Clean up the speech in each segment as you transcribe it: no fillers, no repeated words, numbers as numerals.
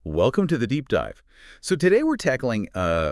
Welcome to the deep dive. So today we're tackling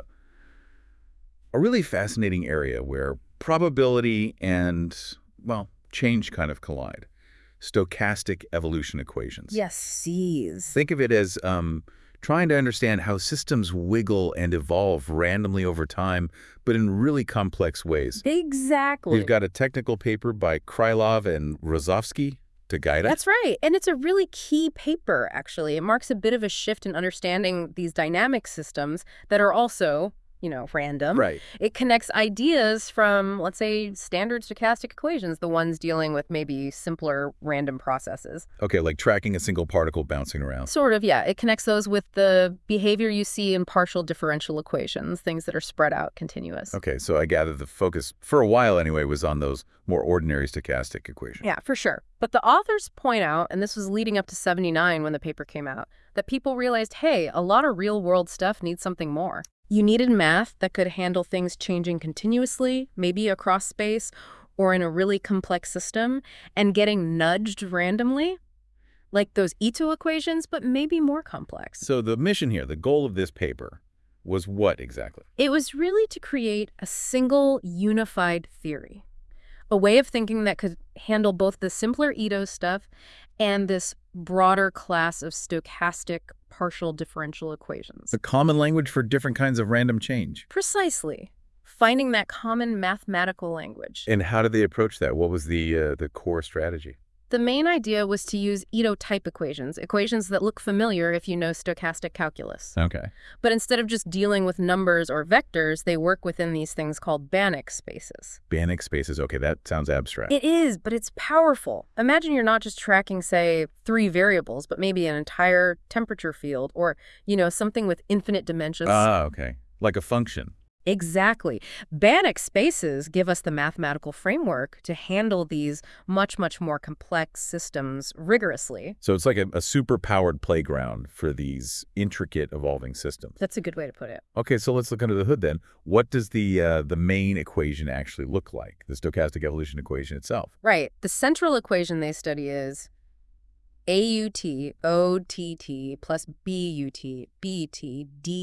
a really fascinating area where probability and, well, change kind of collide. Stochastic evolution equations. Yes, C's. Think of it as trying to understand how systems wiggle and evolve randomly over time, but in really complex ways. Exactly. We've got a technical paper by Krylov and Rozovsky to guide us. That's right. And it's a really key paper, actually. It marks a bit of a shift in understanding these dynamic systems that are also, random. Right. It connects ideas from, let's say, standard stochastic equations, the ones dealing with maybe simpler random processes. Okay, like tracking a single particle bouncing around. Sort of, yeah. It connects those with the behavior you see in partial differential equations, things that are spread out continuous. Okay, so I gather the focus, for a while anyway, was on those more ordinary stochastic equations. Yeah, for sure. But the authors point out, and this was leading up to 79 when the paper came out, that people realized, hey, a lot of real-world stuff needs something more. You needed math that could handle things changing continuously, maybe across space, or in a really complex system, and getting nudged randomly, like those Ito equations, but maybe more complex. So the mission here, the goal of this paper, was what exactly? It was really to create a single unified theory, a way of thinking that could handle both the simpler Ito stuff and this broader class of stochastic partial differential equations. A common language for different kinds of random change. Precisely. Finding that common mathematical language. And how did they approach that? What was the core strategy? The main idea was to use Ito-type equations that look familiar if you know stochastic calculus. Okay. But instead of just dealing with numbers or vectors, they work within these things called Banach spaces. Banach spaces. Okay, that sounds abstract. It is, but it's powerful. Imagine you're not just tracking, say, 3 variables, but maybe an entire temperature field or, something with infinite dimensions. Ah, okay. Like a function. Exactly. Banach spaces give us the mathematical framework to handle these much, much more complex systems rigorously. So it's like a super-powered playground for these intricate evolving systems. That's a good way to put it. Okay, so let's look under the hood then. What does the main equation actually look like, the stochastic evolution equation itself? Right. The central equation they study is AUT, OTT plus BUT, BT,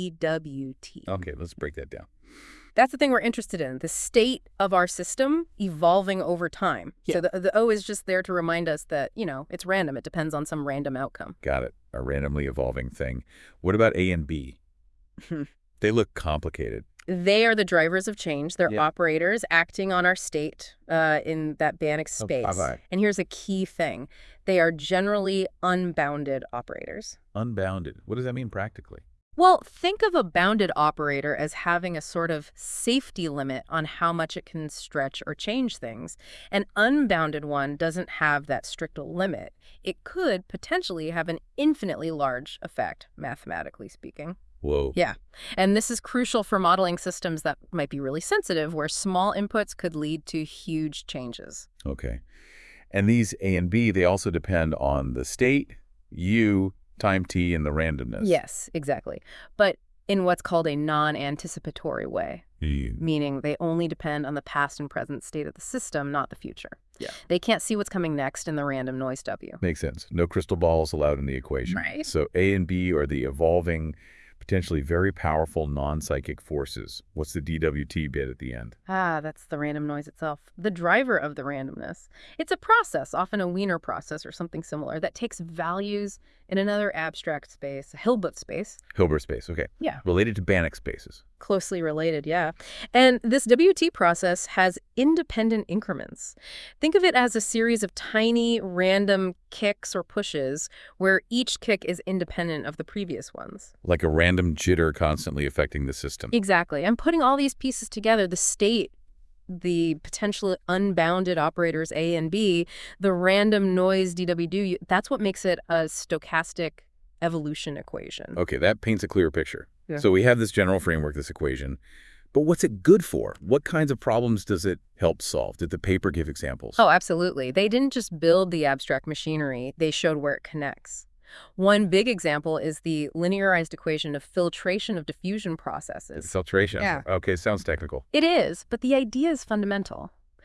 DWT. Okay, let's break that down. That's the thing we're interested in, the state of our system evolving over time. Yeah. So the O is just there to remind us that, it's random. It depends on some random outcome. Got it. A randomly evolving thing. What about A and B? They look complicated. They are the drivers of change. They're Yeah. operators acting on our state in that Banach space. bye-bye. And here's a key thing. They are generally unbounded operators. Unbounded. What does that mean practically? Well, think of a bounded operator as having a sort of safety limit on how much it can stretch or change things. An unbounded one doesn't have that strict limit. It could potentially have an infinitely large effect, mathematically speaking. Whoa. Yeah. And this is crucial for modeling systems that might be really sensitive, where small inputs could lead to huge changes. Okay. And these A and B, they also depend on the state, U, time t, and the randomness. Yes, exactly. But in what's called a non-anticipatory way, meaning they only depend on the past and present state of the system, not the future. Yeah. They can't see what's coming next in the random noise W. Makes sense. No crystal balls allowed in the equation. Right. So A and B are the evolving, potentially very powerful non-psychic forces. What's the DWT bit at the end? Ah, that's the random noise itself, the driver of the randomness. It's a process, often a Wiener process or something similar, that takes values in another abstract space, a Hilbert space. Hilbert space, okay. Yeah. Related to Banach spaces. Closely related, yeah. And this WT process has independent increments. Think of it as a series of tiny random kicks or pushes where each kick is independent of the previous ones. Like a random jitter constantly affecting the system. Exactly. And putting all these pieces together, the state, the potential unbounded operators A and B, the random noise DW, that's what makes it a stochastic evolution equation. Okay, that paints a clear picture. Yeah. So we have this general framework, this equation, but what's it good for? What kinds of problems does it help solve? Did the paper give examples? Oh, absolutely. They didn't just build the abstract machinery, they showed where it connects. One big example is the linearized equation of filtration of diffusion processes. Filtration. Yeah. Okay, sounds technical. It is, but the idea is fundamental.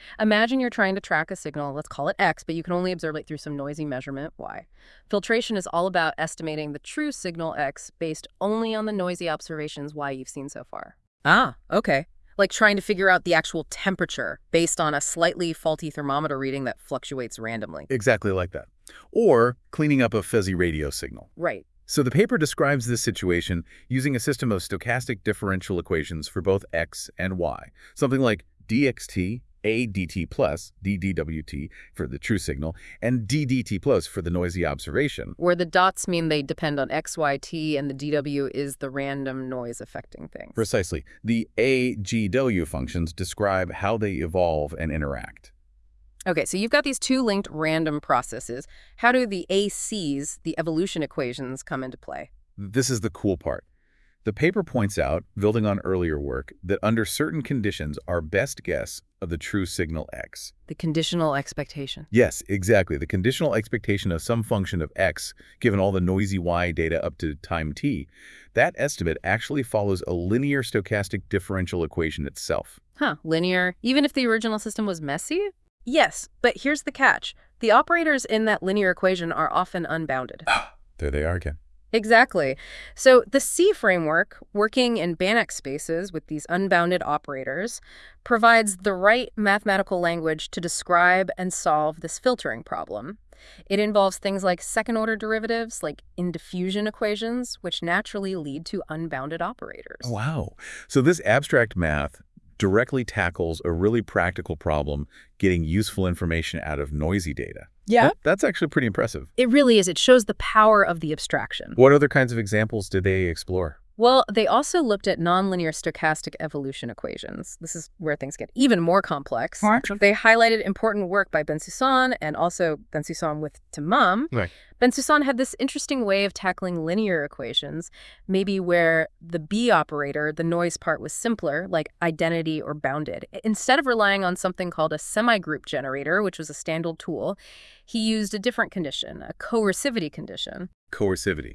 Imagine you're trying to track a signal, let's call it X, but you can only observe it through some noisy measurement, Y. Filtration is all about estimating the true signal X based only on the noisy observations Y you've seen so far. Ah, okay. Like trying to figure out the actual temperature based on a slightly faulty thermometer reading that fluctuates randomly. Exactly like that. Or cleaning up a fuzzy radio signal. Right. So the paper describes this situation using a system of stochastic differential equations for both x and y, something like dxt, a dt plus, ddwt for the true signal, and ddt plus for the noisy observation. Where the dots mean they depend on x, y, t, and the dw is the random noise affecting things. Precisely. The a, g, w functions describe how they evolve and interact. Okay, so you've got these two linked random processes. How do the ACs, the evolution equations, come into play? This is the cool part. The paper points out, building on earlier work, that under certain conditions, our best guess of the true signal x. The conditional expectation. Yes, exactly. The conditional expectation of some function of x, given all the noisy y data up to time t, that estimate actually follows a linear stochastic differential equation itself. Huh, linear, even if the original system was messy? Yes, but here's the catch. The operators in that linear equation are often unbounded. There they are again. Exactly. So the C framework, working in Banach spaces with these unbounded operators, provides the right mathematical language to describe and solve this filtering problem. It involves things like second-order derivatives, like in diffusion equations, which naturally lead to unbounded operators. Wow. So this abstract math directly tackles a really practical problem, getting useful information out of noisy data. Yeah. That's actually pretty impressive. It really is. It shows the power of the abstraction. What other kinds of examples did they explore? Well, they also looked at nonlinear stochastic evolution equations. This is where things get even more complex. Right. They highlighted important work by Bensoussan and also Bensoussan with Tamam. Right. Bensoussan had this interesting way of tackling linear equations, maybe where the B operator, the noise part, was simpler, like identity or bounded. Instead of relying on something called a semigroup generator, which was a standard tool, he used a different condition, a coercivity condition. Coercivity.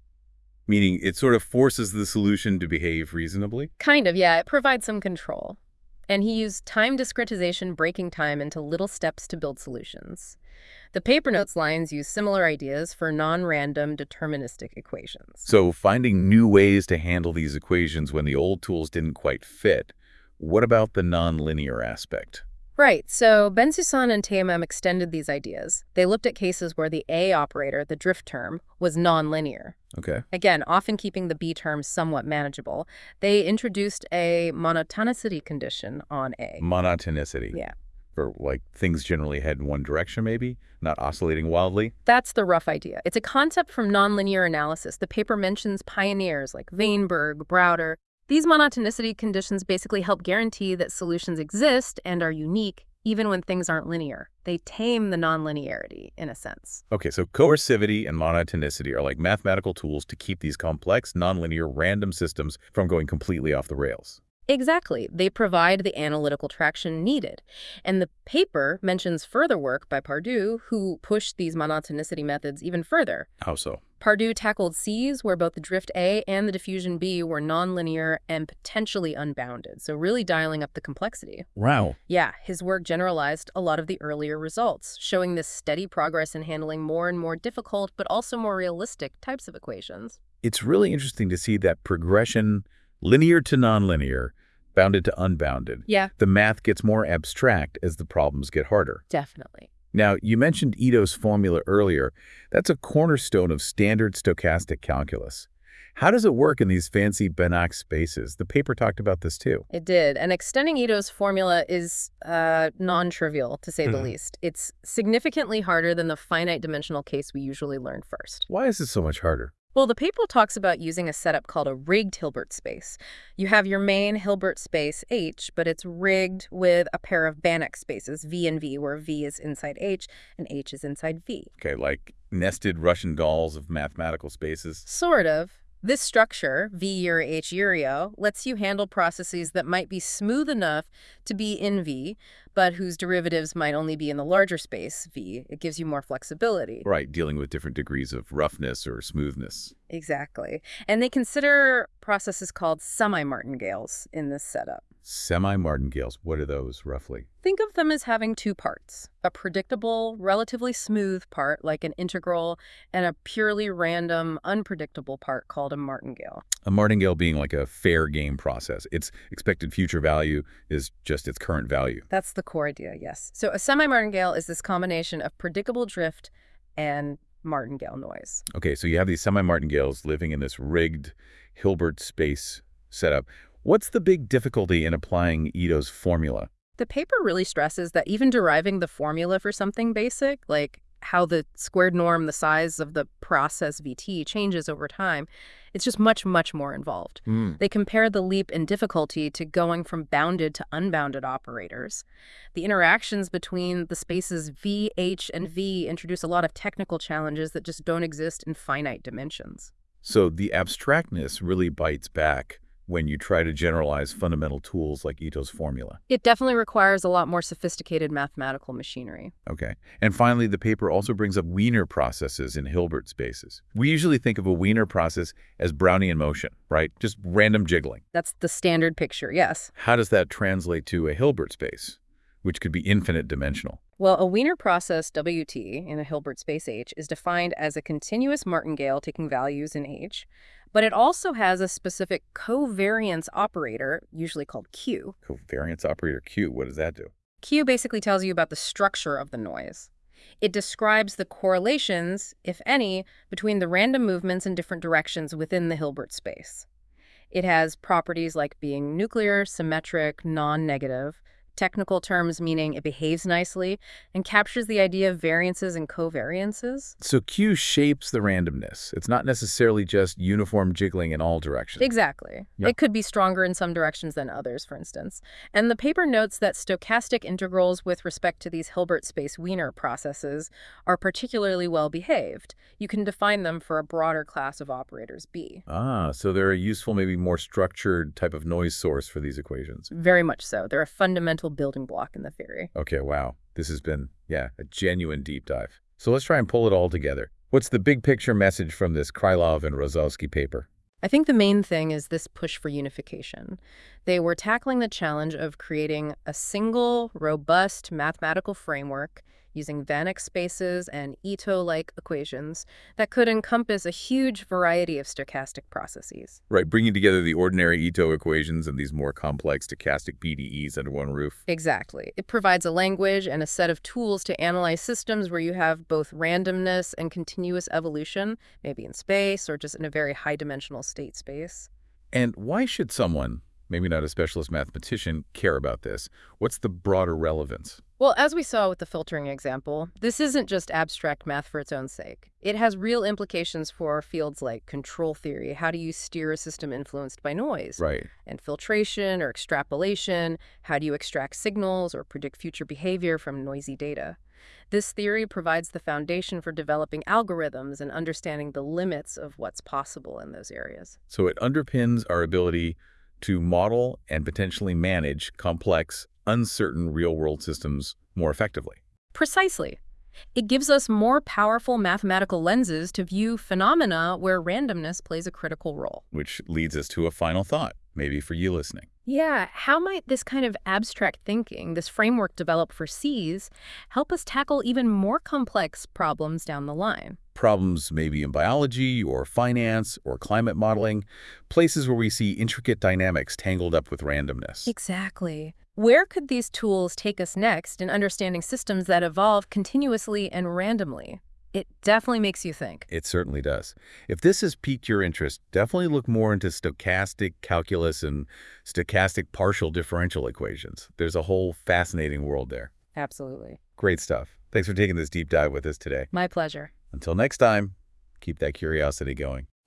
Meaning it sort of forces the solution to behave reasonably? Kind of, yeah. It provides some control. And he used time discretization, breaking time into little steps to build solutions. The paper notes lines use similar ideas for non-random deterministic equations. So finding new ways to handle these equations when the old tools didn't quite fit. What about the nonlinear aspect? Right, so Bensoussan and Tamam extended these ideas. They looked at cases where the A operator, the drift term, was nonlinear. Okay. Again, often keeping the B term somewhat manageable. They introduced a monotonicity condition on A. Monotonicity. Yeah. For like things generally head in one direction maybe, not oscillating wildly. That's the rough idea. It's a concept from nonlinear analysis. The paper mentions pioneers like Weinberg, Browder. These monotonicity conditions basically help guarantee that solutions exist and are unique even when things aren't linear. They tame the nonlinearity, in a sense. Okay, so coercivity and monotonicity are like mathematical tools to keep these complex, nonlinear, random systems from going completely off the rails. Exactly. They provide the analytical traction needed. And the paper mentions further work by Pardue, who pushed these monotonicity methods even further. How so? Pardue tackled Cs where both the drift A and the diffusion B were nonlinear and potentially unbounded, so really dialing up the complexity. Wow. Yeah, his work generalized a lot of the earlier results, showing this steady progress in handling more and more difficult but also more realistic types of equations. It's really interesting to see that progression, linear to nonlinear, bounded to unbounded. Yeah. The math gets more abstract as the problems get harder. Definitely. Now, you mentioned Ito's formula earlier. That's a cornerstone of standard stochastic calculus. How does it work in these fancy Banach spaces? The paper talked about this too. It did. And extending Ito's formula is non-trivial, to say the least. It's significantly harder than the finite dimensional case we usually learn first. Why is it so much harder? Well, the paper talks about using a setup called a rigged Hilbert space. You have your main Hilbert space, H, but it's rigged with a pair of Banach spaces, V and V, where V is inside H and H is inside V. Okay, like nested Russian dolls of mathematical spaces. Sort of. This structure, V or H Urio, lets you handle processes that might be smooth enough to be in V, but whose derivatives might only be in the larger space, V. It gives you more flexibility. Right, dealing with different degrees of roughness or smoothness. Exactly. And they consider processes called semi-martingales in this setup. Semi-martingales, what are those, roughly? Think of them as having two parts, a predictable, relatively smooth part like an integral, and a purely random, unpredictable part called a martingale. A martingale being like a fair game process. Its expected future value is just its current value. That's the core idea, yes. So a semi-martingale is this combination of predictable drift and martingale noise. Okay, so you have these semi-martingales living in this rigged Hilbert space setup. What's the big difficulty in applying Ito's formula? The paper really stresses that even deriving the formula for something basic, like how the squared norm, the size of the process VT, changes over time, it's just much, much more involved. They compare the leap in difficulty to going from bounded to unbounded operators. The interactions between the spaces V, H, and V introduce a lot of technical challenges that just don't exist in finite dimensions. So the abstractness really bites back when you try to generalize fundamental tools like Ito's formula. It definitely requires a lot more sophisticated mathematical machinery. Okay. And finally, the paper also brings up Wiener processes in Hilbert spaces. We usually think of a Wiener process as Brownian motion, right? Just random jiggling. That's the standard picture, yes. How does that translate to a Hilbert space, which could be infinite dimensional? Well, a Wiener process, WT, in a Hilbert space H, is defined as a continuous martingale taking values in H, but it also has a specific covariance operator, usually called Q. Covariance operator Q, what does that do? Q basically tells you about the structure of the noise. It describes the correlations, if any, between the random movements in different directions within the Hilbert space. It has properties like being nuclear, symmetric, non-negative, technical terms meaning it behaves nicely, and captures the idea of variances and covariances. So Q shapes the randomness. It's not necessarily just uniform jiggling in all directions. Exactly. Yep. It could be stronger in some directions than others, for instance. And the paper notes that stochastic integrals with respect to these Hilbert space Wiener processes are particularly well behaved. You can define them for a broader class of operators B. So they're a useful, maybe more structured type of noise source for these equations. Very much so. They're a fundamental building block in the theory. Okay, wow. This has been, a genuine deep dive. So let's try and pull it all together. What's the big picture message from this Krylov and Rozovsky paper? I think the main thing is this push for unification. They were tackling the challenge of creating a single, robust mathematical framework using Vanneck spaces and Ito-like equations that could encompass a huge variety of stochastic processes. Right, bringing together the ordinary Ito equations and these more complex stochastic PDEs under one roof. Exactly. It provides a language and a set of tools to analyze systems where you have both randomness and continuous evolution, maybe in space or just in a very high-dimensional state space. And why should someone, maybe not a specialist mathematician, care about this? What's the broader relevance? Well, as we saw with the filtering example, this isn't just abstract math for its own sake. It has real implications for fields like control theory. How do you steer a system influenced by noise? Right. And filtration or extrapolation. How do you extract signals or predict future behavior from noisy data? This theory provides the foundation for developing algorithms and understanding the limits of what's possible in those areas. So it underpins our ability to model and potentially manage complex, uncertain real-world systems more effectively. Precisely. It gives us more powerful mathematical lenses to view phenomena where randomness plays a critical role. Which leads us to a final thought, maybe for you listening. Yeah, how might this kind of abstract thinking, this framework developed for Cs, help us tackle even more complex problems down the line? Problems maybe in biology or finance or climate modeling, places where we see intricate dynamics tangled up with randomness. Exactly. Where could these tools take us next in understanding systems that evolve continuously and randomly? It definitely makes you think. It certainly does. If this has piqued your interest, definitely look more into stochastic calculus and stochastic partial differential equations. There's a whole fascinating world there. Absolutely. Great stuff. Thanks for taking this deep dive with us today. My pleasure. Until next time, keep that curiosity going.